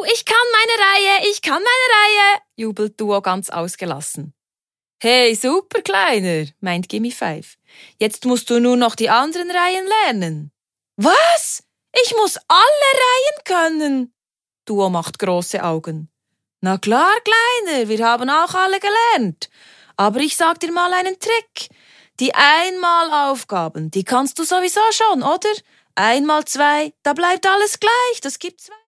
ich kann meine Reihe, jubelt Duo ganz ausgelassen. Hey, super, Kleiner, meint Gimme 5. Jetzt musst du nur noch die anderen Reihen lernen. Was? Ich muss alle Reihen können? Duo macht große Augen. Na klar, Kleiner, wir haben auch alle gelernt. Aber ich sag dir mal einen Trick. Die Einmalaufgaben, die kannst du sowieso schon, oder? 1 mal 2, da bleibt alles gleich, das gibt 2.